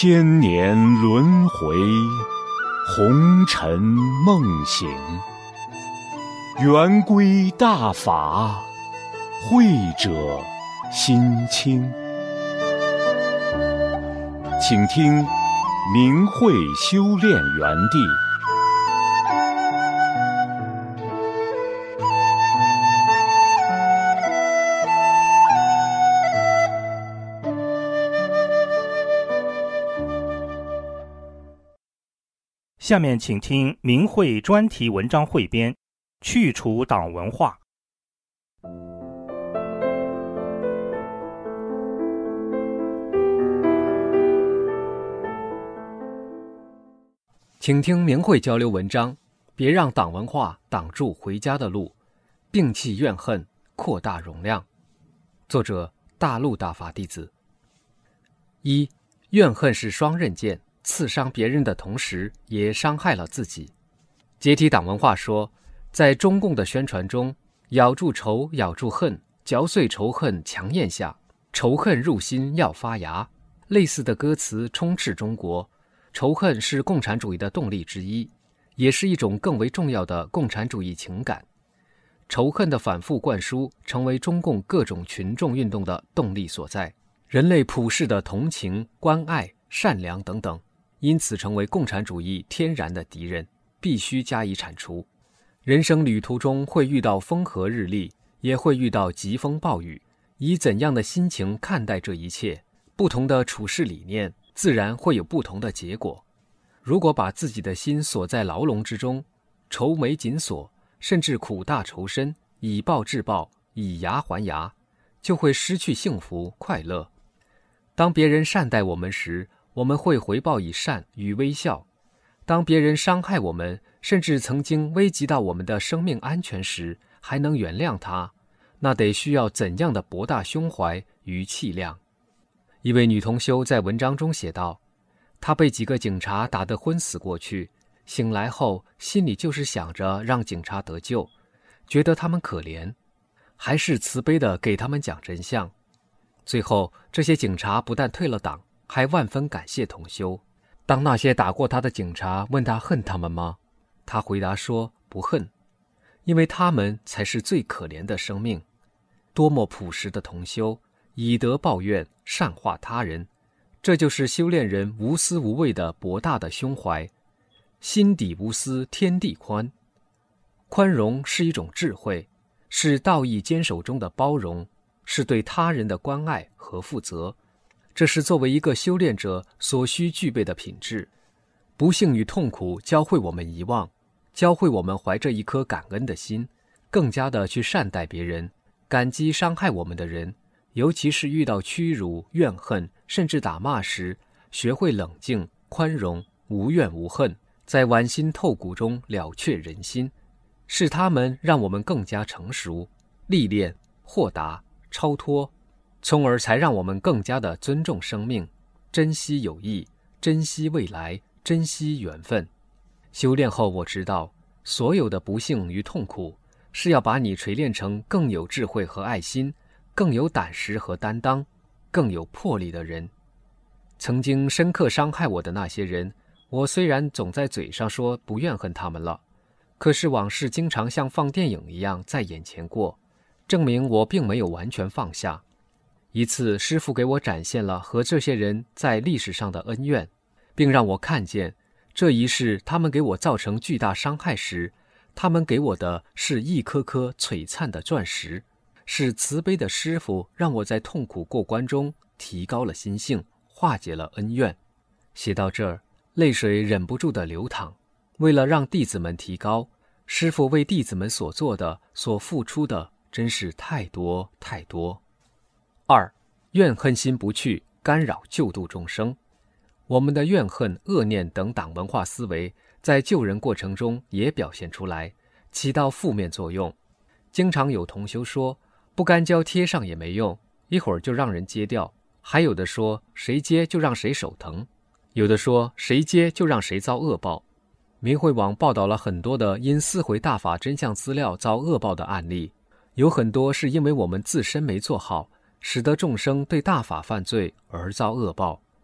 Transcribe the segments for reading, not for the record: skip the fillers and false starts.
千年轮回，红尘梦醒。圆规大法，慧者心清。请听明慧修炼园地。 下面请听明慧专题文章汇编，去除党文化。 请听明慧交流文章，别让党文化挡住回家的路，摒弃怨恨，扩大容量。作者：大陆大法弟子。一、怨恨是双刃剑，刺伤别人的同时也伤害了自己。解体党文化说，在中共的宣传中，咬住仇，咬住恨，嚼碎仇恨，强咽下，仇恨入心要发芽。类似的歌词充斥中国。仇恨是共产主义的动力之一，也是一种更为重要的共产主义情感。仇恨的反复灌输成为中共各种群众运动的动力所在，人类普世的同情、关爱、善良等等，因此成为共产主义天然的敌人，必须加以铲除。人生旅途中会遇到风和日丽，也会遇到疾风暴雨，以怎样的心情看待这一切，不同的处事理念自然会有不同的结果。如果把自己的心锁在牢笼之中，愁眉紧锁，甚至苦大仇深，以暴制暴，以牙还牙，就会失去幸福快乐。当别人善待我们时，我们会回报以善与微笑；当别人伤害我们，甚至曾经危及到我们的生命安全时，还能原谅他，那得需要怎样的博大胸怀与气量。一位女同修在文章中写道，她被几个警察打得昏死过去，醒来后心里就是想着让警察得救，觉得他们可怜，还是慈悲地给他们讲真相。最后这些警察不但退了党，还万分感谢同修。当那些打过他的警察问他恨他们吗？他回答说不恨，因为他们才是最可怜的生命。多么朴实的同修，以德报怨，善化他人，这就是修炼人无私无畏的博大的胸怀。心底无私，天地宽。宽容是一种智慧，是道义坚守中的包容，是对他人的关爱和负责。这是作为一个修炼者所需具备的品质。不幸与痛苦教会我们遗忘，教会我们怀着一颗感恩的心，更加的去善待别人，感激伤害我们的人。尤其是遇到屈辱、怨恨甚至打骂时，学会冷静、宽容，无怨无恨，在剜心透骨中了却人心，是他们让我们更加成熟、历练、豁达、超脱，从而才让我们更加的尊重生命，珍惜友谊，珍惜未来，珍惜缘分。修炼后我知道，所有的不幸与痛苦是要把你锤炼成更有智慧和爱心，更有胆识和担当，更有魄力的人。曾经深刻伤害我的那些人，我虽然总在嘴上说不怨恨他们了，可是往事经常像放电影一样在眼前过，证明我并没有完全放下。一次师父给我展现了和这些人在历史上的恩怨，并让我看见这一世他们给我造成巨大伤害时，他们给我的是一颗颗璀璨的钻石，是慈悲的师父让我在痛苦过关中提高了心性，化解了恩怨。写到这儿，泪水忍不住地流淌。为了让弟子们提高，师父为弟子们所做的、所付出的真是太多太多。二、怨恨心不去，干扰救度众生。我们的怨恨、恶念等党文化思维在救人过程中也表现出来，起到负面作用。经常有同修说，不干胶贴上也没用，一会儿就让人揭掉；还有的说谁揭就让谁手疼，有的说谁揭就让谁遭恶报。明慧网报道了很多的因撕毁大法真相资料遭恶报的案例，有很多是因为我们自身没做好，使得众生对大法犯罪而遭恶报，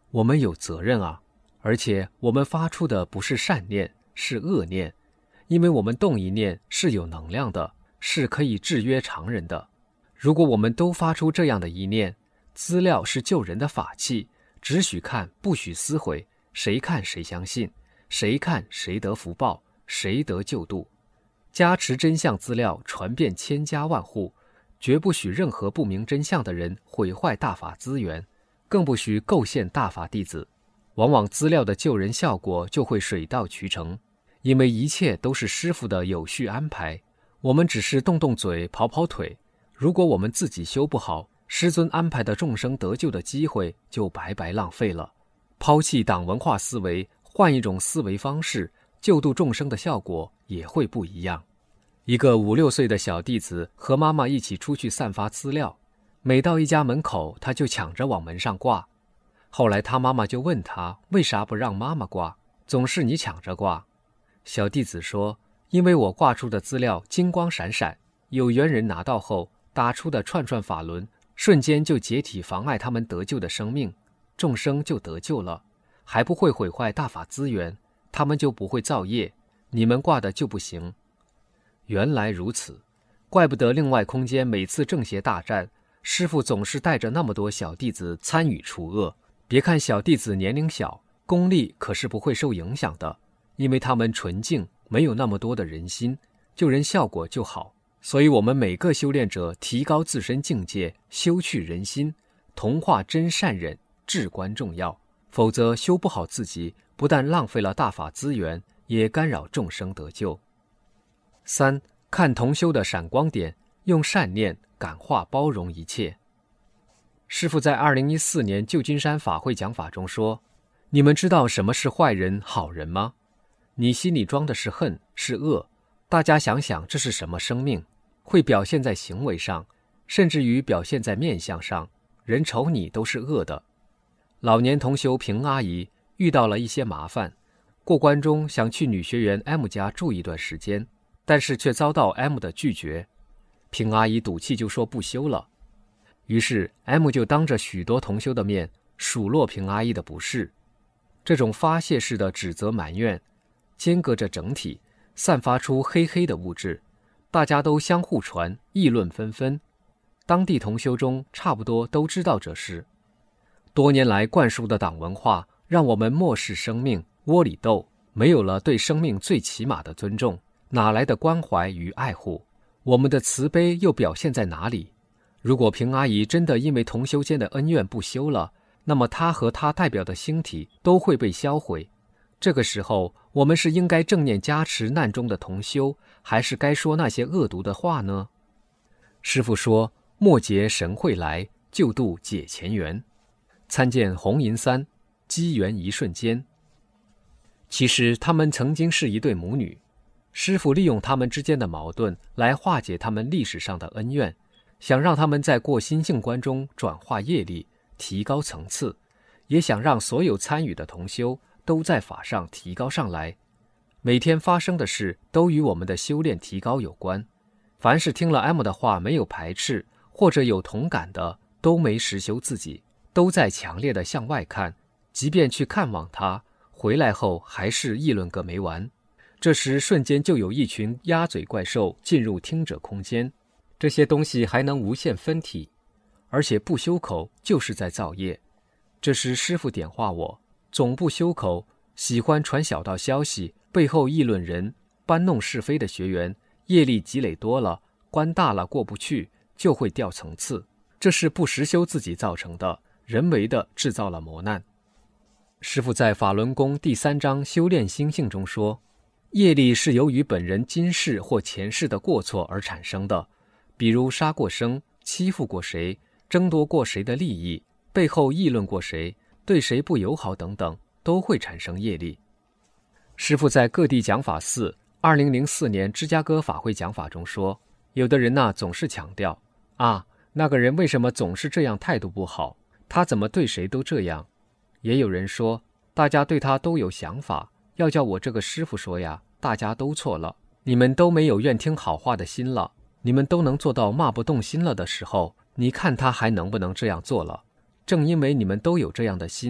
我们有责任啊，而且我们发出的不是善念，是恶念，因为我们动一念是有能量的，是可以制约常人的。如果我们都发出这样的一念，资料是救人的法器，只许看不许撕毁，谁看谁相信，谁看谁得福报，谁得救度。加持真相资料传遍千家万户，绝不许任何不明真相的人毁坏大法资源，更不许构陷大法弟子。往往资料的救人效果就会水到渠成，因为一切都是师父的有序安排，我们只是动动嘴跑跑腿。如果我们自己修不好，师尊安排的众生得救的机会就白白浪费了。抛弃党文化思维，换一种思维方式，救度众生的效果也会不一样。一个5、6岁的小弟子和妈妈一起出去散发资料，每到一家门口，他就抢着往门上挂。后来他妈妈就问他，为啥不让妈妈挂，总是你抢着挂？小弟子说，因为我挂出的资料金光闪闪，有缘人拿到后打出的串串法轮瞬间就解体，妨碍他们得救的生命，众生就得救了，还不会毁坏大法资源，他们就不会造业，你们挂的就不行。原来如此，怪不得另外空间每次正邪大战，师父总是带着那么多小弟子参与除恶。别看小弟子年龄小，功力可是不会受影响的，因为他们纯净，没有那么多的人心，救人效果就好。所以我们每个修炼者提高自身境界，修去人心，同化真善忍至关重要，否则修不好自己，不但浪费了大法资源，也干扰众生得救。3. 看同修的闪光点，用善念感化包容一切。师父在2014年旧金山法会讲法中说，你们知道什么是坏人好人吗？你心里装的是恨是恶，大家想想这是什么生命，会表现在行为上，甚至于表现在面相上，人瞅你都是恶的。老年同修平阿姨遇到了一些麻烦，过关中想去女学员 M 家住一段时间，但是却遭到 M 的拒绝。平阿姨赌气就说不修了，于是 M 就当着许多同修的面数落平阿姨的不是。这种发泄式的指责埋怨间隔着整体，散发出黑黑的物质，大家都相互传，议论纷纷。当地同修中差不多都知道这事。多年来灌输的党文化让我们漠视生命，窝里斗，没有了对生命最起码的尊重，哪来的关怀与爱护？我们的慈悲又表现在哪里？如果平阿姨真的因为同修间的恩怨不修了，那么她和她代表的星体都会被销毁。这个时候，我们是应该正念加持难中的同修，还是该说那些恶毒的话呢？师父说，末劫神会来，救度解前缘。参见红银3，机缘一瞬间。其实他们曾经是一对母女，师父利用他们之间的矛盾来化解他们历史上的恩怨，想让他们在过心性关中转化业力，提高层次，也想让所有参与的同修都在法上提高上来。每天发生的事都与我们的修炼提高有关。凡是听了 M 的话没有排斥或者有同感的，都没实修自己，都在强烈的向外看，即便去看望他，回来后还是议论个没完。这时瞬间就有一群鸭嘴怪兽进入听者空间，这些东西还能无限分体，而且不修口就是在造业。这时师父点化我，总不修口，喜欢传小道消息，背后议论人，搬弄是非的学员，业力积累多了，关大了过不去，就会掉层次。这是不实修自己造成的，人为的制造了磨难。师父在法轮功第3章修炼心性中说，业力是由于本人今世或前世的过错而产生的，比如杀过生，欺负过谁，争夺过谁的利益，背后议论过谁，对谁不友好等等，都会产生业力。师父在各地讲法寺2004年芝加哥法会讲法中说，有的人总是强调那个人为什么总是这样态度不好，他怎么对谁都这样。也有人说，大家对他都有想法，要叫我这个师父说呀，大家都错了，你们都没有愿听好话的心了，你们都能做到骂不动心了的时候，你看他还能不能这样做了？正因为你们都有这样的心，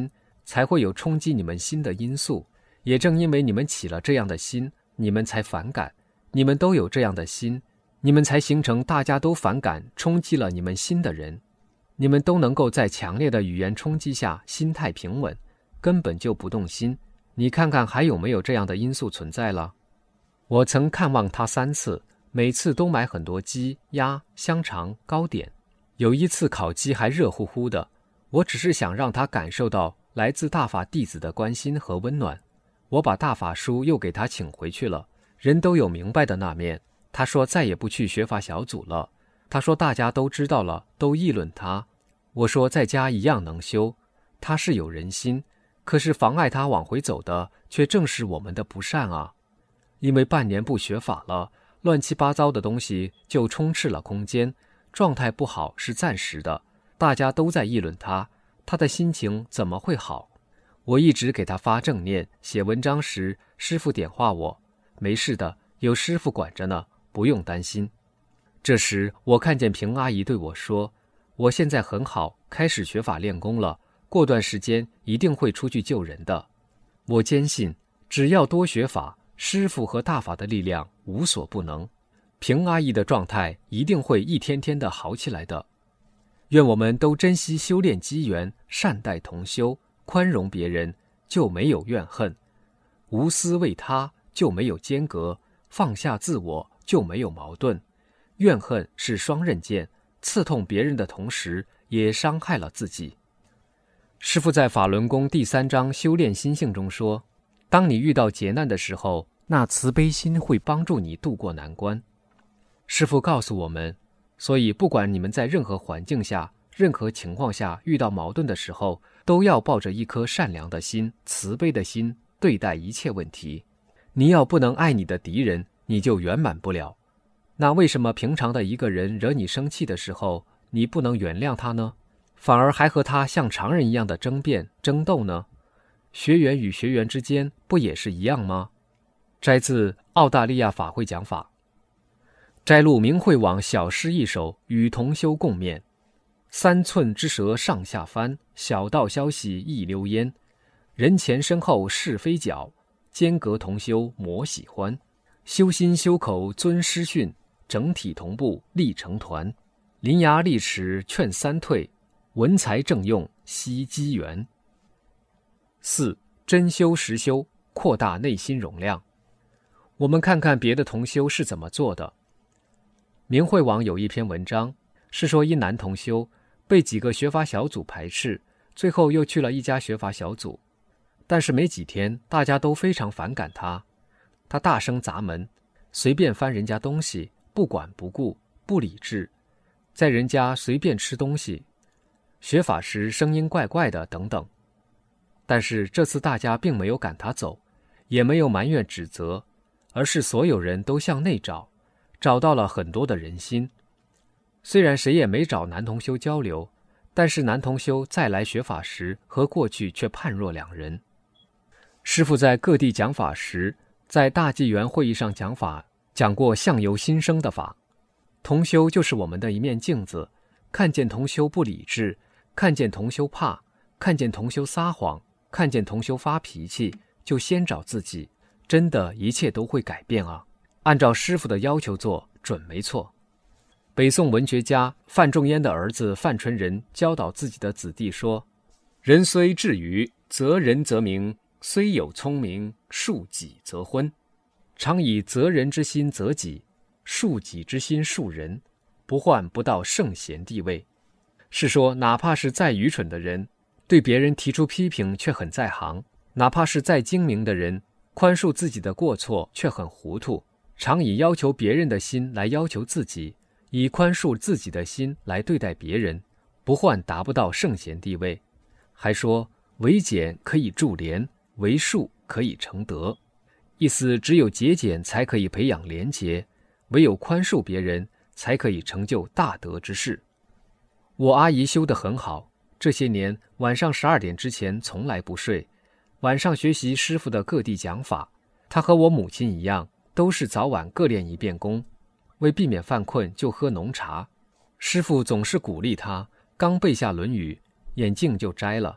才会有冲击你们心的因素。也正因为你们起了这样的心，你们才反感。你们都有这样的心，你们才形成大家都反感冲击了你们心的人。你们都能够在强烈的语言冲击下心态平稳，根本就不动心。你看看还有没有这样的因素存在了？我曾看望他3次，每次都买很多鸡、鸭、香肠、糕点。有一次烤鸡还热乎乎的，我只是想让他感受到来自大法弟子的关心和温暖。我把大法书又给他请回去了。人都有明白的那面，他说再也不去学法小组了。他说大家都知道了，都议论他。我说在家一样能修，他是有人心，可是妨碍他往回走的却正是我们的不善啊。因为半年不学法了，乱七八糟的东西就充斥了空间，状态不好是暂时的，大家都在议论他，他的心情怎么会好？我一直给他发正念，写文章时师父点化我，没事的，有师父管着呢，不用担心。这时我看见平阿姨对我说，我现在很好，开始学法练功了，过段时间一定会出去救人的。我坚信只要多学法，师父和大法的力量无所不能，平阿姨的状态一定会一天天的好起来的。愿我们都珍惜修炼机缘，善待同修，宽容别人，就没有怨恨；无私为他，就没有间隔；放下自我，就没有矛盾。怨恨是双刃剑，刺痛别人的同时，也伤害了自己。师父在法轮功第3章修炼心性中说，当你遇到劫难的时候，那慈悲心会帮助你度过难关。师父告诉我们，所以不管你们在任何环境下、任何情况下遇到矛盾的时候，都要抱着一颗善良的心、慈悲的心对待一切问题。你要不能爱你的敌人，你就圆满不了。那为什么平常的一个人惹你生气的时候，你不能原谅他呢？反而还和他像常人一样的争辩、争斗呢？学员与学员之间不也是一样吗？摘自澳大利亚法会讲法。摘录明慧网小诗一首，与同修共勉。3寸之舌上下翻，小道消息一溜烟。人前身后是非角，间隔同修莫喜欢。修心修口遵师训，整体同步立成团。临崖立齿劝3退，文才正用惜机缘。4. 真修实修，扩大内心容量。我们看看别的同修是怎么做的。明慧网有一篇文章，是说一男同修被几个学法小组排斥，最后又去了一家学法小组。但是没几天，大家都非常反感他。他大声砸门，随便翻人家东西，不管不顾，不理智，在人家随便吃东西，学法时声音怪怪的等等。但是这次大家并没有赶他走，也没有埋怨指责，而是所有人都向内找，找到了很多的人心。虽然谁也没找男同修交流，但是男同修再来学法时和过去却判若两人。师父在各地讲法时，在大纪元会议上讲法，讲过相由心生的法。同修就是我们的一面镜子，看见同修不理智，看见同修怕，看见同修撒谎，看见同修发脾气，就先找自己，真的一切都会改变啊！按照师父的要求做，准没错。北宋文学家范仲淹的儿子范纯仁教导自己的子弟说：人虽智愚，择人则明；虽有聪明，恕己则昏。常以择人之心择己，恕己之心恕人，不患不到圣贤地位。是说，哪怕是再愚蠢的人，对别人提出批评却很在行；哪怕是再精明的人，宽恕自己的过错却很糊涂。常以要求别人的心来要求自己，以宽恕自己的心来对待别人，不患达不到圣贤地位。还说，为俭可以助廉，为恕可以成德。意思只有节俭才可以培养廉洁，唯有宽恕别人才可以成就大德之事。我阿姨修得很好，这些年晚上12点之前从来不睡，晚上学习师父的各地讲法。她和我母亲一样，都是早晚各练一遍功，为避免犯困就喝浓茶。师父总是鼓励她，刚背下《论语》，眼镜就摘了。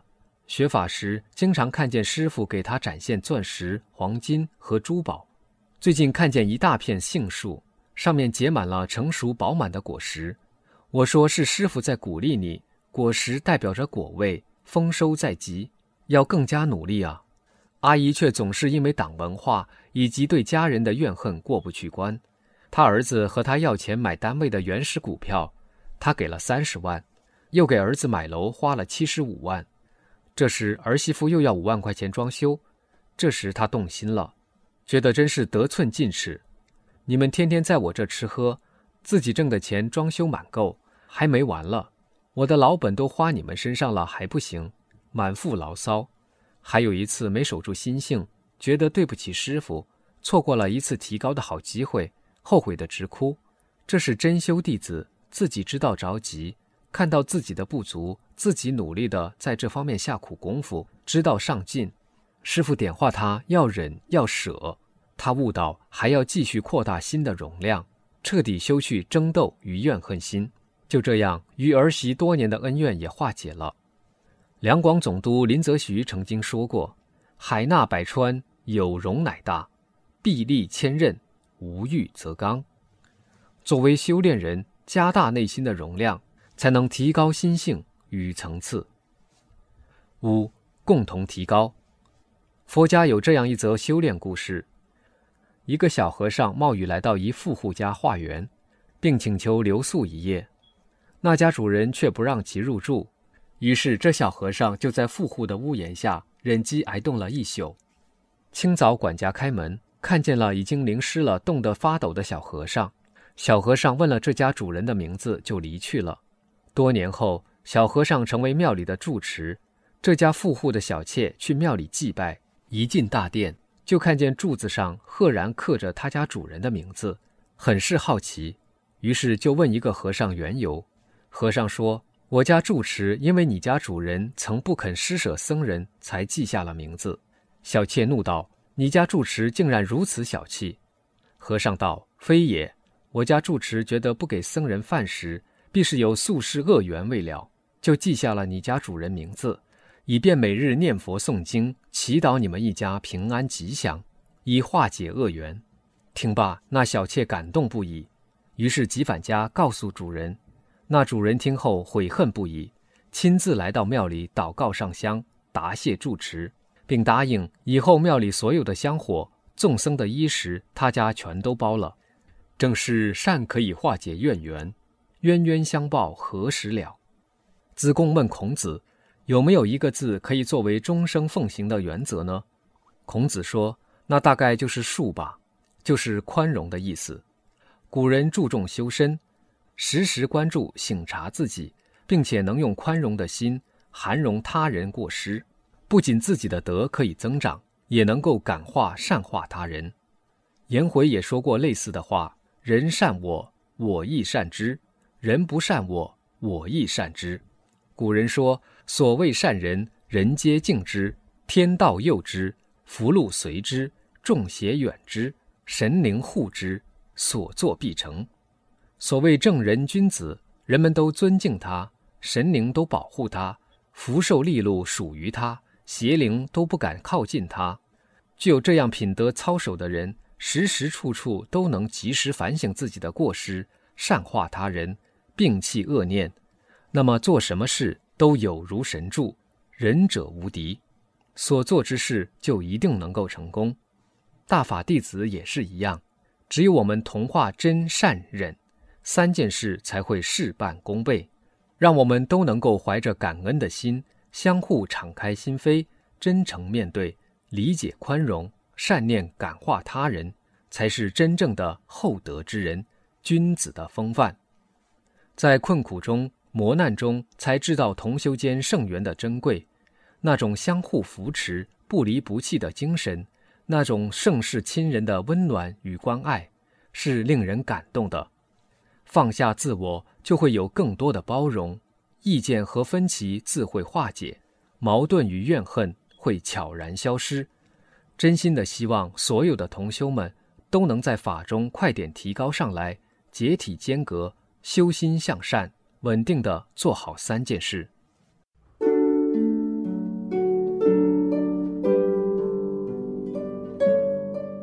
学法时经常看见师父给他展现钻石、黄金和珠宝。最近看见一大片杏树，上面结满了成熟饱满的果实。我说是师父在鼓励你，果实代表着果味，丰收在即，要更加努力啊。阿姨却总是因为党文化以及对家人的怨恨过不去关。他儿子和他要钱买单位的原始股票，他给了30万，又给儿子买楼花了75万。这时儿媳妇又要5万块钱装修，这时他动心了，觉得真是得寸进尺。你们天天在我这吃喝，自己挣的钱装修满够，还没完了，我的老本都花你们身上了还不行，满腹牢骚。还有一次没守住心性，觉得对不起师傅，错过了一次提高的好机会，后悔的直哭。这是真修弟子，自己知道着急，看到自己的不足，自己努力的在这方面下苦功夫，知道上进。师父点化他要忍要舍，他悟到还要继续扩大心的容量，彻底修去争斗与怨恨心。就这样，与儿媳多年的恩怨也化解了。两广总督林则徐曾经说过，海纳百川，有容乃大，壁立千仞，无欲则刚。作为修炼人，加大内心的容量，才能提高心性与层次。5. 共同提高。佛家有这样一则修炼故事：一个小和尚冒雨来到一富户家化缘，并请求留宿一夜，那家主人却不让其入住，于是这小和尚就在富户的屋檐下忍饥挨冻了一宿。清早管家开门，看见了已经淋湿了冻得发抖的小和尚。小和尚问了这家主人的名字就离去了。多年后，小和尚成为庙里的住持，这家富户的小妾去庙里祭拜，一进大殿就看见柱子上赫然刻着他家主人的名字，很是好奇，于是就问一个和尚缘由。和尚说，我家住持因为你家主人曾不肯施舍僧人，才记下了名字。小妾怒道，你家住持竟然如此小气。和尚道，非也，我家住持觉得不给僧人饭食，必是有宿世恶缘未了，就记下了你家主人名字，以便每日念佛诵经，祈祷你们一家平安吉祥，以化解恶缘。听罢，那小妾感动不已，于是即返家告诉主人。那主人听后悔恨不已，亲自来到庙里祷告上香，答谢住持，并答应以后庙里所有的香火、众僧的衣食，他家全都包了。正是善可以化解怨缘，冤冤相报何时了。子贡问孔子，有没有一个字可以作为终生奉行的原则呢？孔子说，那大概就是恕吧，就是宽容的意思。古人注重修身，时时关注省察自己，并且能用宽容的心涵容他人过失，不仅自己的德可以增长，也能够感化善化他人。颜回也说过类似的话，人善我，我亦善之；人不善我，我亦善之。古人说，所谓善人，人皆敬之，天道佑之，福禄随之，众邪远之，神灵护之，所作必成。所谓正人君子，人们都尊敬他，神灵都保护他，福寿利禄属于他，邪灵都不敢靠近他。具有这样品德操守的人，时时处处都能及时反省自己的过失，善化他人，摒弃恶念，那么做什么事都有如神助，仁者无敌，所做之事就一定能够成功。大法弟子也是一样，只有我们同化真善忍3件事，才会事半功倍。让我们都能够怀着感恩的心，相互敞开心扉，真诚面对，理解宽容，善念感化他人，才是真正的厚德之人，君子的风范。在困苦中、磨难中，才知道同修间圣缘的珍贵，那种相互扶持、不离不弃的精神，那种盛世亲人的温暖与关爱，是令人感动的。放下自我，就会有更多的包容，意见和分歧自会化解，矛盾与怨恨会悄然消失。真心的希望所有的同修们都能在法中快点提高上来，解体间隔，修心向善，稳定地做好3件事。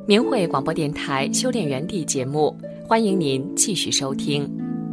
明慧广播电台修炼园地节目，欢迎您继续收听。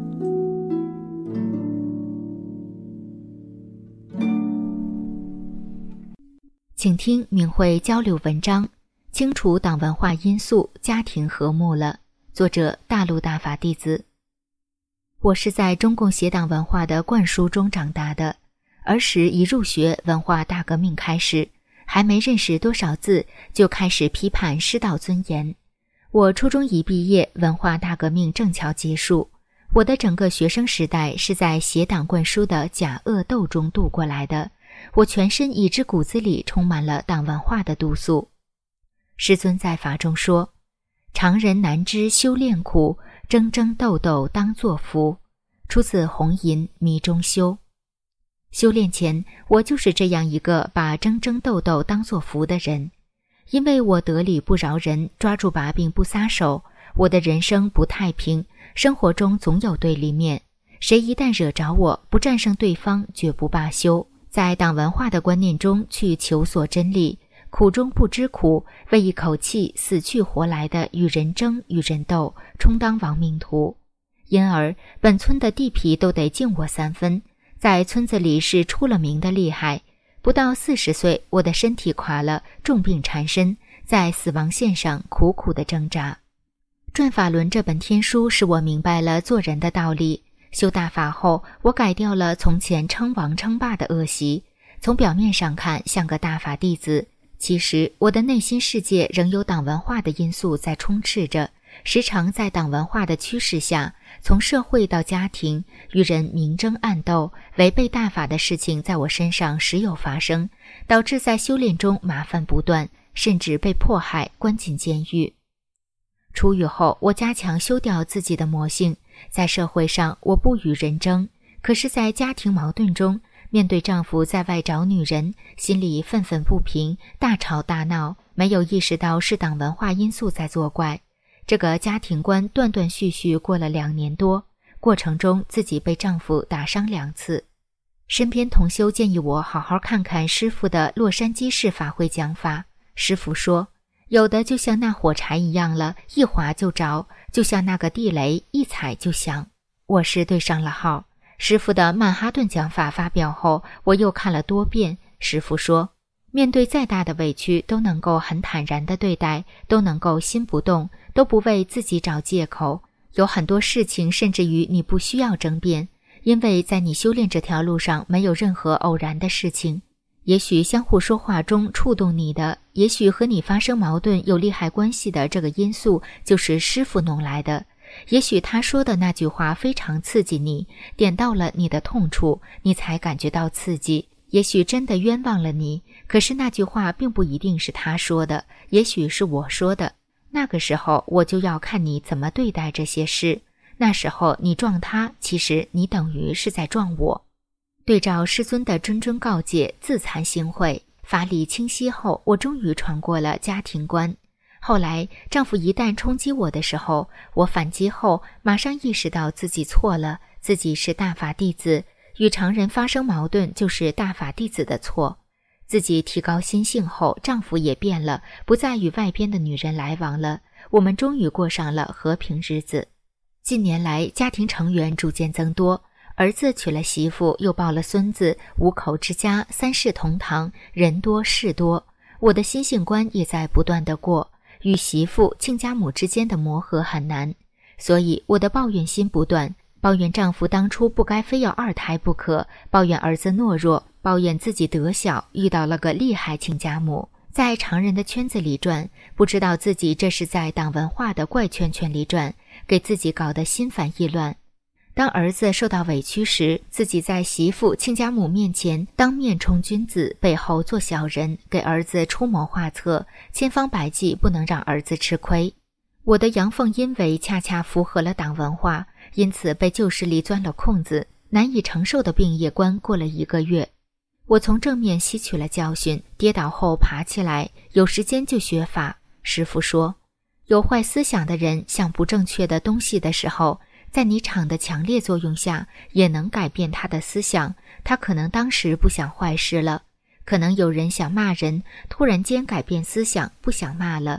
请听明慧交流文章，清除党文化因素，家庭和睦了。作者大陆大法弟子。我是在中共邪党文化的灌输中长大的，儿时一入学，文化大革命开始，还没认识多少字，就开始批判师道尊严。我初中一毕业，文化大革命正巧结束，我的整个学生时代是在邪党灌输的假恶斗中度过来的。我全身以至骨子里充满了党文化的毒素。师尊在法中说，常人难知修炼苦，争争斗斗当作福，出自红吟迷中修。修炼前，我就是这样一个把争争斗斗当作福的人。因为我得理不饶人，抓住把柄不撒手，我的人生不太平，生活中总有对立面，谁一旦惹着我，不战胜对方绝不罢休。在党文化的观念中去求索真理，苦中不知苦，为一口气死去活来的与人争与人斗，充当亡命徒。因而本村的地痞都得敬我3分，在村子里是出了名的厉害。不到40岁，我的身体垮了，重病缠身，在死亡线上苦苦的挣扎。转法轮这本天书使我明白了做人的道理。修大法后，我改掉了从前称王称霸的恶习，从表面上看像个大法弟子，其实我的内心世界仍有党文化的因素在充斥着，时常在党文化的驱使下，从社会到家庭，与人明争暗斗，违背大法的事情在我身上时有发生，导致在修炼中麻烦不断，甚至被迫害，关进监狱。出狱后，我加强修掉自己的魔性，在社会上我不与人争，可是在家庭矛盾中，面对丈夫在外找女人，心里愤愤不平，大吵大闹，没有意识到是党文化因素在作怪。这个家庭观断断续续过了2年多，过程中自己被丈夫打伤2次。身边同修建议我好好看看师父的洛杉矶市法会讲法。师父说，有的就像那火柴一样了，一划就着，就像那个地雷，一踩就响。我是对上了号。师父的曼哈顿讲法发表后，我又看了多遍。师父说，面对再大的委屈都能够很坦然地对待，都能够心不动，都不为自己找借口。有很多事情甚至于你不需要争辩，因为在你修炼这条路上没有任何偶然的事情。也许相互说话中触动你的，也许和你发生矛盾有利害关系的这个因素就是师父弄来的，也许他说的那句话非常刺激你，点到了你的痛处，你才感觉到刺激。也许真的冤枉了你，可是那句话并不一定是他说的，也许是我说的。那个时候我就要看你怎么对待这些事，那时候你撞他，其实你等于是在撞我。对照师尊的谆谆告诫，自惭形秽，法理清晰后，我终于闯过了家庭关。后来丈夫一旦冲击我的时候，我反击后马上意识到自己错了，自己是大法弟子，与常人发生矛盾就是大法弟子的错。自己提高心性后，丈夫也变了，不再与外边的女人来往了，我们终于过上了和平日子。近年来家庭成员逐渐增多，儿子娶了媳妇，又抱了孙子，5口之家，3世同堂，人多事多。我的心性观也在不断地过，与媳妇亲家母之间的磨合很难，所以我的抱怨心不断，抱怨丈夫当初不该非要2胎不可，抱怨儿子懦弱，抱怨自己德小，遇到了个厉害亲家母。在常人的圈子里转，不知道自己这是在党文化的怪圈圈里转，给自己搞得心烦意乱。当儿子受到委屈时，自己在媳妇亲家母面前当面充君子，背后做小人，给儿子出谋划策，千方百计不能让儿子吃亏。我的阳奉阴违恰恰符合了党文化，因此被旧势力钻了空子，难以承受的病业关过了1个月。我从正面吸取了教训，跌倒后爬起来，有时间就学法。师父说，有坏思想的人想不正确的东西的时候，在你场的强烈作用下，也能改变他的思想。他可能当时不想坏事了，可能有人想骂人，突然间改变思想，不想骂了。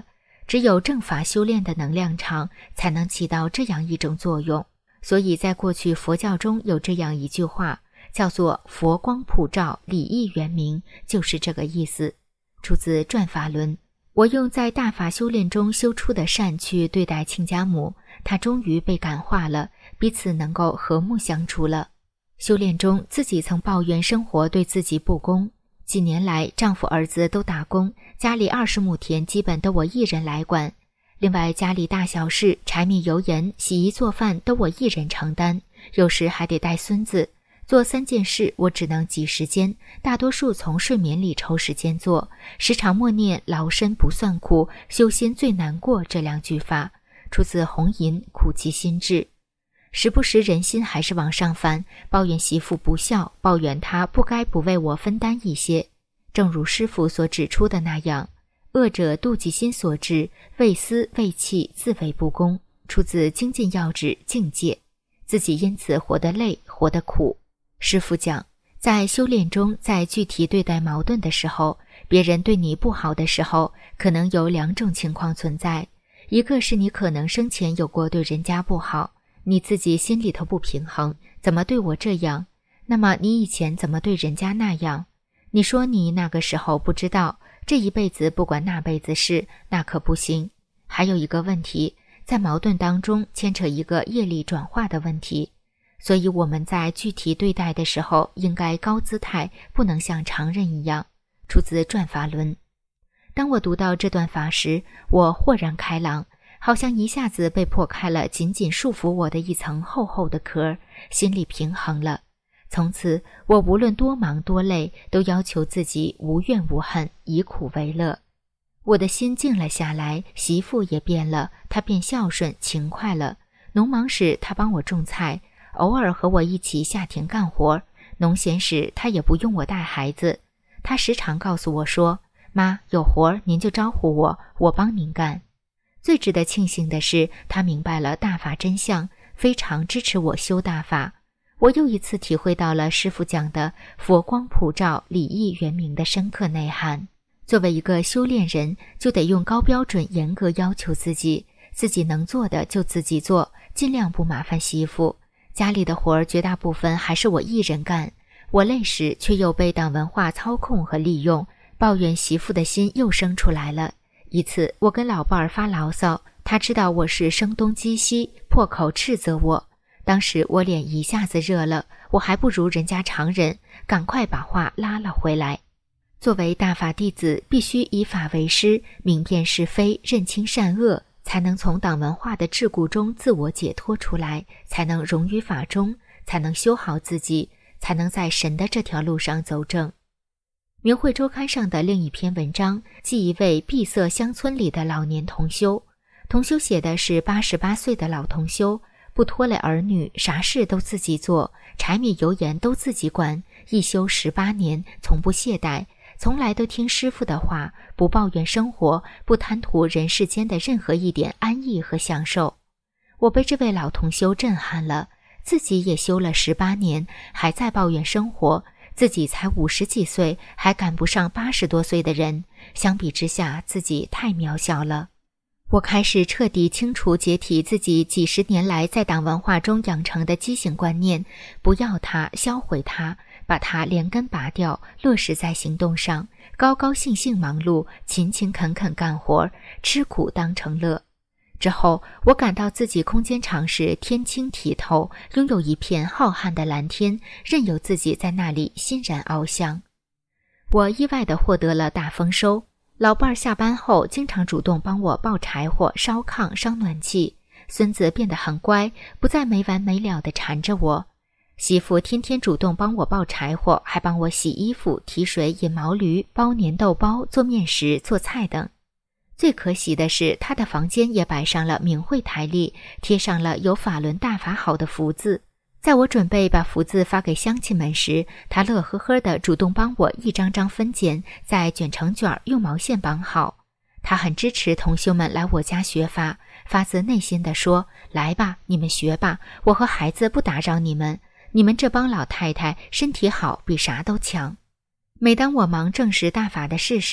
只有正法修炼的能量场才能起到这样一种作用。所以在过去佛教中有这样一句话，叫做佛光普照，理义圆明，就是这个意思。出自《转法轮》。我用在大法修炼中修出的善去对待亲家母，她终于被感化了，彼此能够和睦相处了。修炼中自己曾抱怨生活对自己不公，几年来丈夫儿子都打工，家里20亩田基本都我一人来管，另外家里大小事，柴米油盐，洗衣做饭都我一人承担，有时还得带孙子。做3件事我只能挤时间，大多数从睡眠里抽时间做，时常默念劳身不算苦，修心最难过这2句法，出自红银苦其心志。时不时人心还是往上翻，抱怨媳妇不孝，抱怨她不该不为我分担一些。正如师父所指出的那样，恶者妒忌心所致，为私为气，自为不公，出自精进要旨境界，自己因此活得累，活得苦。师父讲，在修炼中，在具体对待矛盾的时候，别人对你不好的时候，可能有2种情况存在。一个是你可能生前有过对人家不好，你自己心里头不平衡，怎么对我这样？那么你以前怎么对人家那样？你说你那个时候不知道，这一辈子不管那辈子事，那可不行。还有一个问题，在矛盾当中牵扯一个业力转化的问题。所以我们在具体对待的时候，应该高姿态，不能像常人一样。出自《转法轮》。当我读到这段法时，我豁然开朗，好像一下子被破开了紧紧束缚我的一层厚厚的壳，心里平衡了。从此我无论多忙多累，都要求自己无怨无恨，以苦为乐。我的心静了下来，媳妇也变了，她变孝顺勤快了。农忙时她帮我种菜，偶尔和我一起下田干活，农闲时他也不用我带孩子，他时常告诉我说，妈，有活您就招呼我，我帮您干。最值得庆幸的是，他明白了大法真相，非常支持我修大法。我又一次体会到了师父讲的佛光普照，理义圆明的深刻内涵。作为一个修炼人，就得用高标准严格要求自己，自己能做的就自己做，尽量不麻烦媳妇。家里的活儿绝大部分还是我一人干，我累时却又被党文化操控和利用，抱怨媳妇的心又生出来了。一次我跟老伴儿发牢骚，他知道我是声东击西，破口斥责我。当时我脸一下子热了，我还不如人家常人，赶快把话拉了回来。作为大法弟子，必须以法为师，明辨是非，认清善恶，才能从党文化的桎梏中自我解脱出来，才能融于法中，才能修好自己，才能在神的这条路上走正。明慧周刊上的另一篇文章，记一位碧色乡村里的老年同修。同修写的是88岁的老同修，不拖累儿女，啥事都自己做，柴米油盐都自己管，一修18年，从不懈怠，从来都听师父的话，不抱怨生活，不贪图人世间的任何一点安逸和享受。我被这位老同修震撼了，自己也修了18年，还在抱怨生活，自己才50几岁，还赶不上80多岁的人，相比之下，自己太渺小了。我开始彻底清除解体自己几十年来在党文化中养成的畸形观念，不要它，销毁它，把它连根拔掉，落实在行动上，高高兴兴忙碌，勤勤恳恳干活，吃苦当成乐。之后我感到自己空间长时天清体透，拥有一片浩瀚的蓝天，任由自己在那里欣然翱翔。我意外地获得了大丰收，老伴儿下班后经常主动帮我抱柴火、烧炕、烧暖气，孙子变得很乖，不再没完没了地缠着我。媳妇天天主动帮我抱柴火，还帮我洗衣服、提水、引毛驴、包粘豆包、做面食、做菜等。最可喜的是，他的房间也摆上了明慧台历，贴上了有法轮大法好的福字。在我准备把福字发给乡亲们时，他乐呵呵地主动帮我一张张分拣，再卷成卷，用毛线绑好。他很支持同修们来我家学法，发自内心地说，来吧，你们学吧，我和孩子不打扰你们，你们这帮老太太身体好比啥都强。每当我忙正视大法的事时，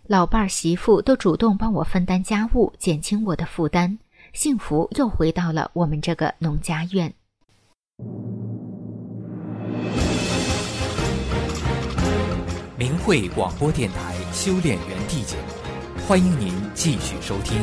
老伴儿媳妇都主动帮我分担家务，减轻我的负担，幸福又回到了我们这个农家院。 明慧广播电台修炼园地节目，欢迎您继续收听。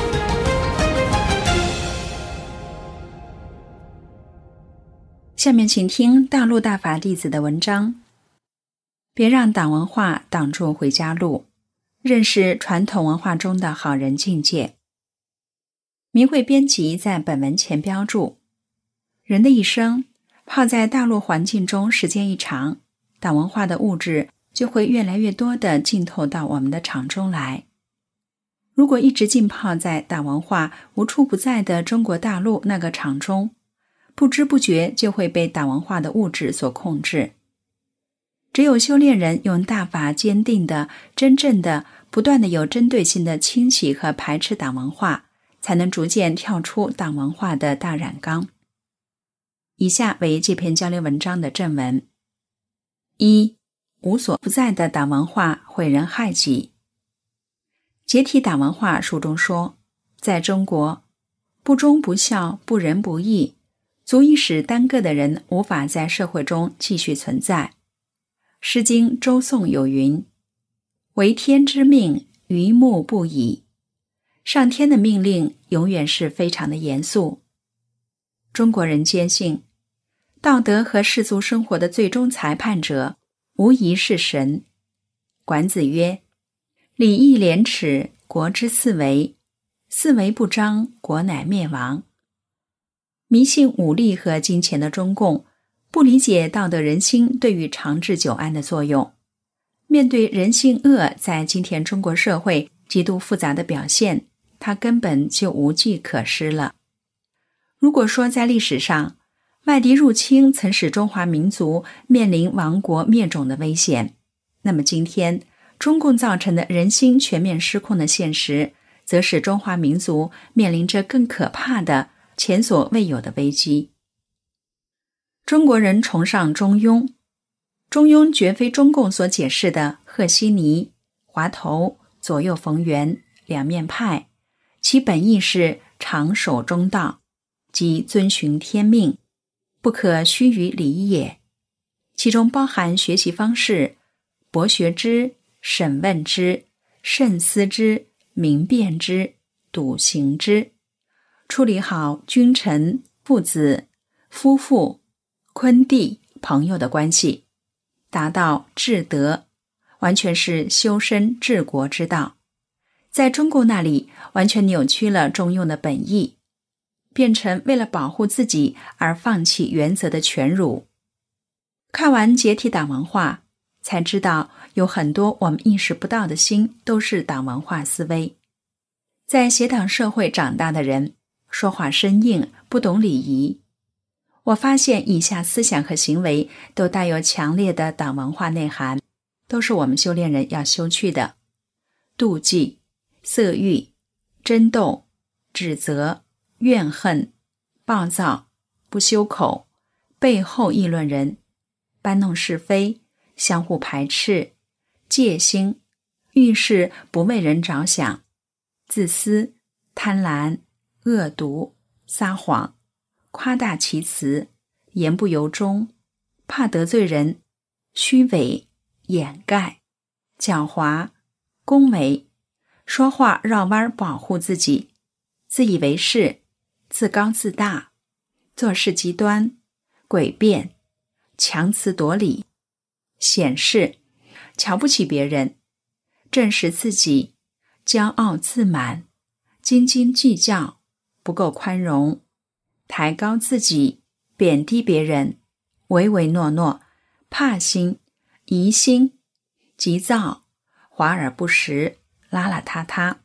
下面请听大陆大法弟子的文章，别让党文化挡住回家路，认识传统文化中的好人境界。明慧编辑在本文前标注，人的一生泡在大陆环境中时间一长，党文化的物质就会越来越多地浸透到我们的场中来。如果一直浸泡在党文化无处不在的中国大陆那个场中，不知不觉就会被党文化的物质所控制。只有修炼人用大法坚定的、真正的、不断的有针对性的清洗和排斥党文化，才能逐渐跳出党文化的大染缸。以下为这篇交流文章的正文。一、无所不在的党文化毁人害己。解体党文化书中说，在中国，不忠不孝、不仁不义，足以使单个的人无法在社会中继续存在。诗经周颂有云：为天之命，于目不已。上天的命令永远是非常的严肃。中国人坚信，道德和世俗生活的最终裁判者无疑是神。管子曰：礼义廉耻，国之四维，四维不张，国乃灭亡。迷信武力和金钱的中共，不理解道德人心对于长治久安的作用。面对人性恶在今天中国社会极度复杂的表现，它根本就无计可施了。如果说在历史上，外敌入侵曾使中华民族面临亡国灭种的危险，那么今天中共造成的人心全面失控的现实，则使中华民族面临着更可怕的前所未有的危机。中国人崇尚中庸，中庸绝非中共所解释的和稀泥、滑头、左右逢源、两面派，其本意是常守中道，即遵循天命，不可虚于理也。其中包含学习方式：博学之、审问之、慎思之、明辨之、笃行之，处理好君臣、父子、夫妇、坤弟、朋友的关系，达到治德，完全是修身治国之道。在中共那里，完全扭曲了中庸的本意，变成为了保护自己而放弃原则的权辱。看完解体党文化，才知道有很多我们意识不到的心都是党文化思维。在邪党社会长大的人，说话生硬，不懂礼仪。我发现以下思想和行为都带有强烈的党文化内涵，都是我们修炼人要修去的：妒忌、色欲、争斗、指责、怨恨、暴躁、不修口、背后议论人、搬弄是非、相互排斥、戒心、遇事不为人着想、自私、贪婪、恶毒、撒谎、夸大其词、言不由衷、怕得罪人、虚伪、掩盖、狡猾、恭维、说话绕弯保护自己、自以为是、自高自大、做事极端、诡辩、强词夺理、显示、瞧不起别人、正视自己、骄傲自满、斤斤计较、不够宽容、抬高自己、贬低别人、唯唯诺诺、怕心、疑心、急躁、华而不实、邋邋遢遢。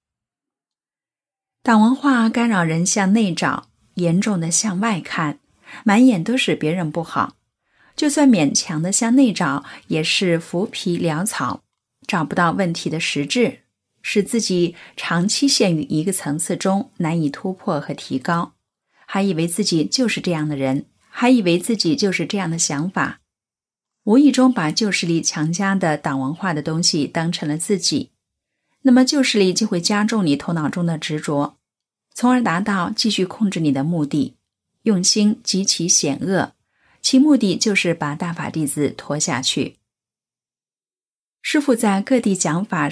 党文化干扰人向内找，严重的向外看，满眼都是别人不好。就算勉强的向内找，也是浮皮潦草，找不到问题的实质，使自己长期陷于一个层次中，难以突破和提高。还以为自己就是这样的人，还以为自己就是这样的想法，无意中把旧势力强加的党文化的东西当成了自己， 那么旧势力就会加重你头脑中的执着，从而达到继续控制你的目的，用心极其险恶，其目的就是把大法弟子拖下去。师父在各地讲法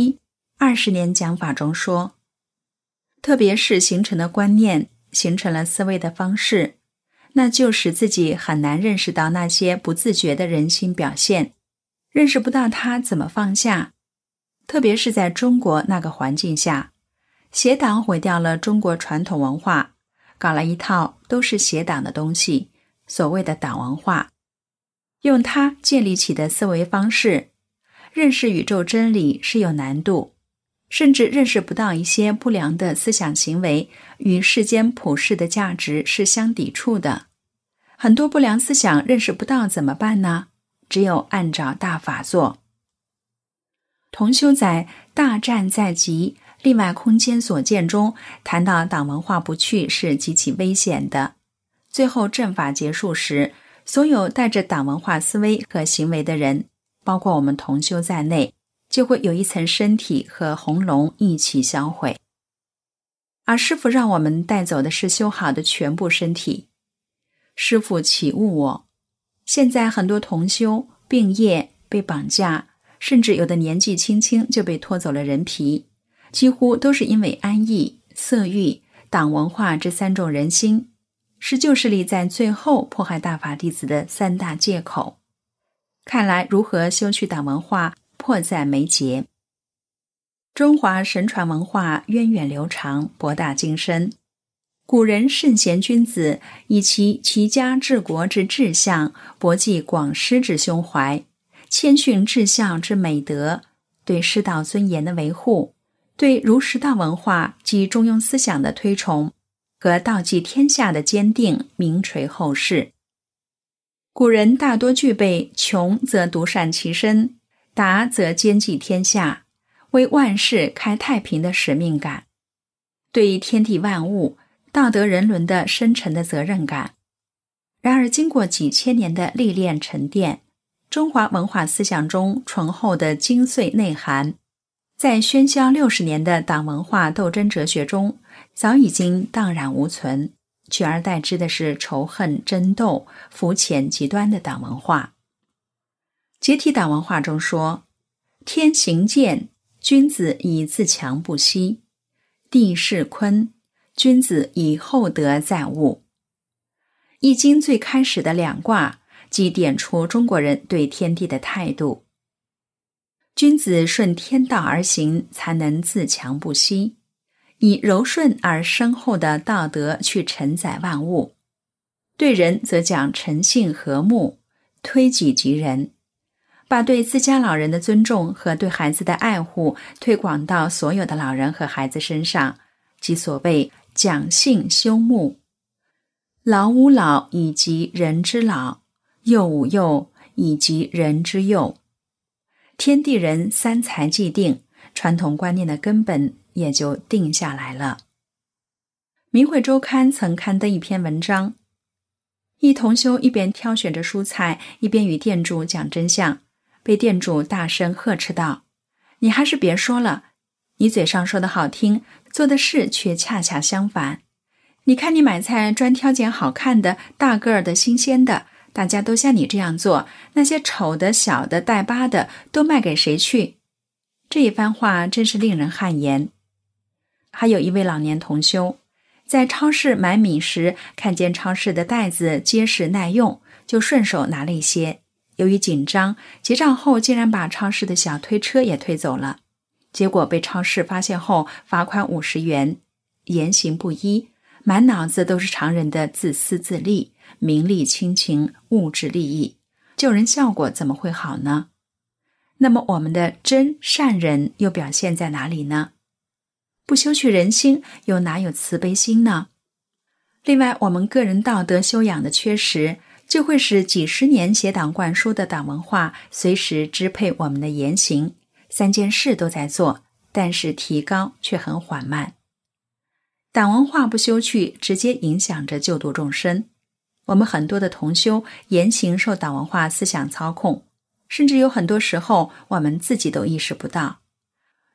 11、20年讲法中说，特别是形成的观念，形成了思维的方式，那就使自己很难认识到那些不自觉的人心表现，认识不到它怎么放下。特别是在中国那个环境下，邪党毁掉了中国传统文化，搞了一套都是邪党的东西，所谓的党文化，用它建立起的思维方式，认识宇宙真理是有难度，甚至认识不到一些不良的思想行为与世间普世的价值是相抵触的。很多不良思想认识不到怎么办呢？只有按照大法做。同修在《大战在即，另外空间所见》中谈到党文化不去是极其危险的。最后正法结束时，所有带着党文化思维和行为的人，包括我们同修在内，就会有一层身体和红龙一起销毁。而师父让我们带走的是修好的全部身体。师父启悟我，现在很多同修病业、被绑架，甚至有的年纪轻轻就被拖走了人皮，几乎都是因为安逸、色欲、党文化这3种人心，是旧势力在最后迫害大法弟子的3大借口。看来如何修去党文化迫在眉睫。中华神传文化源远流长，博大精深。古人圣贤君子以其齐家治国之志向，博济广施之胸怀，谦逊至孝之美德，对师道尊严的维护，对儒释道文化及中庸思想的推崇和道济天下的坚定，名垂后世。古人大多具备穷则独善其身，达则兼济天下，为万世开太平的使命感，对天地万物、道德人伦的深沉的责任感。然而经过几千年的历练沉淀，中华文化思想中醇厚的精髓内涵，在喧嚣60年的党文化斗争哲学中早已经荡然无存，取而代之的是仇恨、争斗、肤浅极端的党文化。解体党文化中说，天行健，君子以自强不息；地势坤，君子以厚德载物。易经最开始的2卦即点出中国人对天地的态度。君子顺天道而行，才能自强不息，以柔顺而深厚的道德去承载万物。对人则讲诚信和睦，推己及人，把对自家老人的尊重和对孩子的爱护推广到所有的老人和孩子身上，即所谓讲信修睦。老吾老以及人之老，幼吾幼以及人之幼。天地人3才既定，传统观念的根本也就定下来了。明慧周刊曾刊登一篇文章，一同修一边挑选着蔬菜，一边与店主讲真相，被店主大声呵斥道：“你还是别说了，你嘴上说的好听，做的事却恰恰相反。你看你买菜专挑拣好看的、大个儿的、新鲜的，大家都像你这样做，那些丑的、小的、带疤的都卖给谁去？”这一番话真是令人汗颜。还有一位老年同修，在超市买米时，看见超市的袋子结实耐用，就顺手拿了一些。由于紧张，结账后竟然把超市的小推车也推走了，结果被超市发现后罚款50元，言行不一，满脑子都是常人的自私自利、名利亲情、物质利益，救人效果怎么会好呢？那么我们的真善人又表现在哪里呢？不修去人心，又哪有慈悲心呢？另外，我们个人道德修养的缺失，就会使几十年邪党灌输的党文化随时支配我们的言行，3件事都在做，但是提高却很缓慢。党文化不修去，直接影响着救度众生。我们很多的同修言行受党文化思想操控，甚至有很多时候我们自己都意识不到。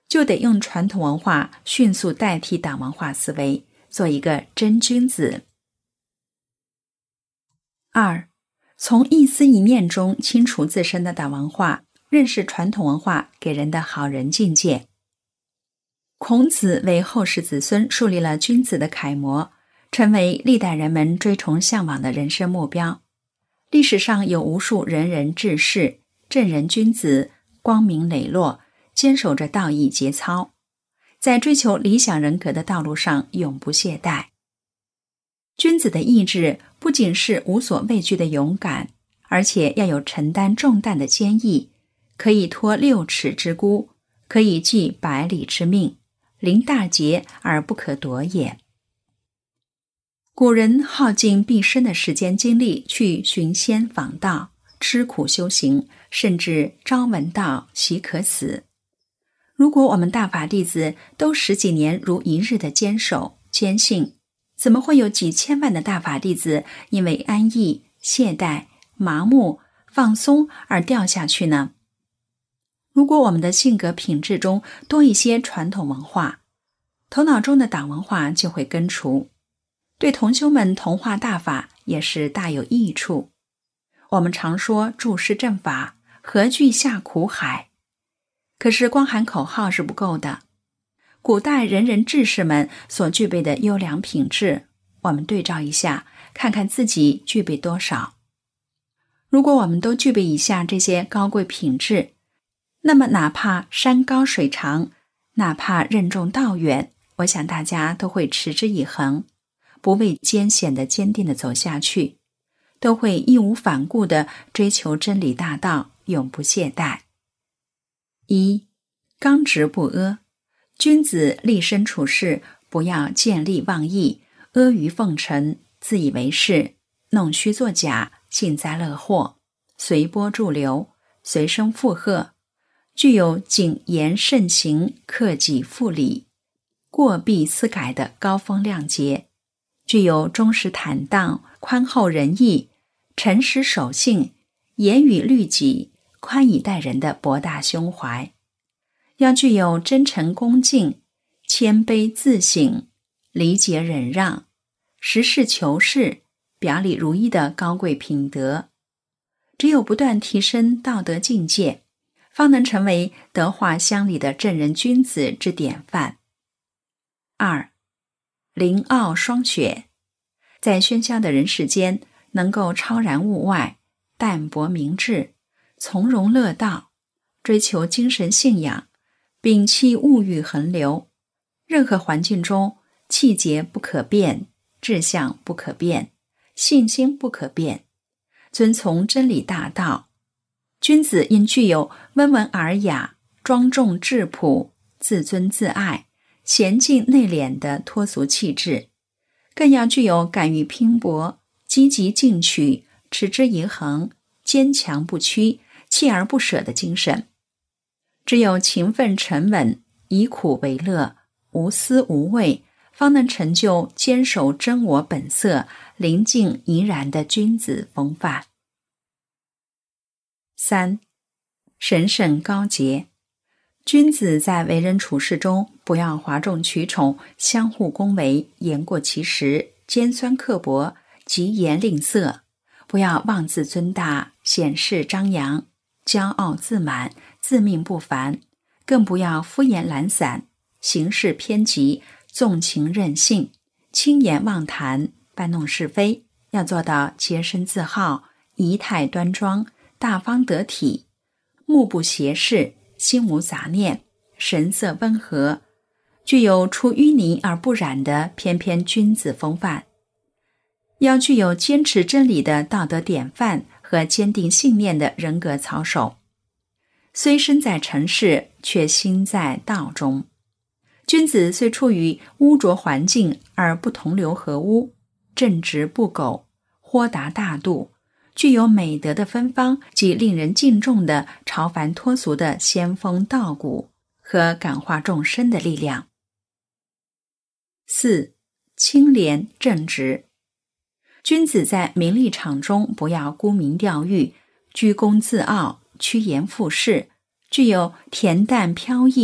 就得用传统文化迅速代替党文化思维，做一个真君子。2. 从一思一念中清除自身的党文化，认识传统文化给人的好人境界。孔子为后世子孙树立了君子的楷模，成为历代人们追崇向往的人生目标。历史上有无数仁人志士、正人君子，光明磊落，坚守着道义节操，在追求理想人格的道路上永不懈怠。君子的意志不仅是无所畏惧的勇敢，而且要有承担重担的坚毅，可以托6尺之孤，可以济100里之命，临大节而不可夺也。古人耗尽毕生的时间精力去寻仙访道，吃苦修行，甚至朝闻道，夕可死。如果我们大法弟子都10几年如一日的坚守坚信，怎么会有几千万的大法弟子因为安逸、懈怠、麻木、放松而掉下去呢？如果我们的性格品质中多一些传统文化，头脑中的党文化就会根除，对同修们同化大法也是大有益处。我们常说注释正法，何惧下苦海？可是光喊口号是不够的。古代仁人志士们所具备的优良品质，我们对照一下，看看自己具备多少。如果我们都具备以下这些高贵品质，那么哪怕山高水长，哪怕任重道远，我想大家都会持之以恒，不畏艰险的坚定地走下去，都会义无反顾地追求真理大道，永不懈怠。1. 刚直不阿。君子立身处世，不要见利忘义，阿谀奉承，自以为是，弄虚作假，幸灾乐祸，随波逐流，随声附和，具有谨言慎行、克己复礼、过必思改的高风亮节，具有忠实坦荡、宽厚仁义、诚实守信、严于律己、宽以待人的博大胸怀。要具有真诚恭敬、谦卑自省、理解忍让、实事求是、表里如一的高贵品德。只有不断提升道德境界，方能成为德化乡里的正人君子之典范。2. 凌傲霜雪。在喧嚣的人世间，能够超然物外，淡泊明志，从容乐道，追求精神信仰，摒弃物欲横流，任何环境中气节不可变，志向不可变，信心不可变，遵从真理大道。君子应具有温文尔雅、庄重质朴、自尊自爱、娴静内敛的脱俗气质，更要具有敢于拼搏、积极进取、持之以恒、坚强不屈、锲而不舍的精神。只有勤奋沉稳，以苦为乐，无私无畏，方能成就坚守真我本色、临静怡然的君子风范。3. 神圣高洁。君子在为人处事中，不要哗众取宠、相互恭维、言过其实、尖酸刻薄、疾言吝啬，不要妄自尊大、显示张扬、骄傲自满、自命不凡，更不要敷衍懒散、行事偏激、纵情任性、轻言妄谈、搬弄是非，要做到洁身自好、仪态端庄、大方得体，目不斜视，心无杂念，神色温和，具有出淤泥而不染的翩翩君子风范。要具有坚持真理的道德典范和坚定信念的人格操守。虽身在尘世，却心在道中。君子虽处于污浊环境，而不同流合污，正直不苟，豁达大度，具有美德的芬芳及令人敬重的超凡脱俗的仙风道骨和感化众生的力量。4. 清廉正直。君子在名利场中不要沽名钓誉、居功自傲、趋炎附势，具有恬淡飘逸、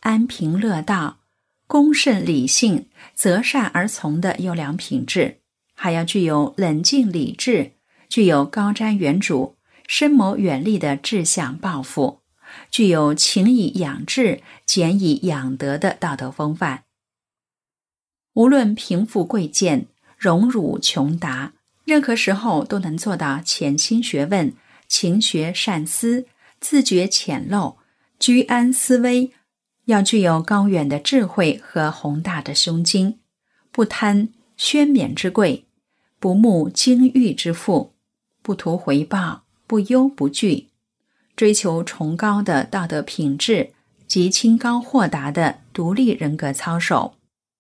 安贫乐道、恭慎理性、择善而从的优良品质，还要具有冷静理智，具有高瞻远瞩、深谋远虑的志向抱负，具有勤以养志、俭以养德的道德风范。无论贫富贵贱、荣辱穷达，任何时候都能做到潜心学问、勤学善思、自觉浅陋、居安思危，要具有高远的智慧和宏大的胸襟，不贪轩冕之贵，不慕金玉之富，不图回报，不忧不惧，追求崇高的道德品质及清高豁达的独立人格操守。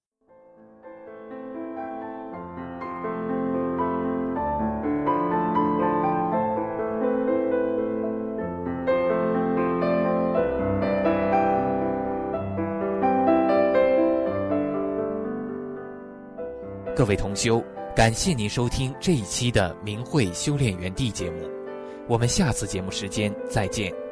各位同修，感谢您收听这一期的明慧修炼园地节目，我们下次节目时间再见。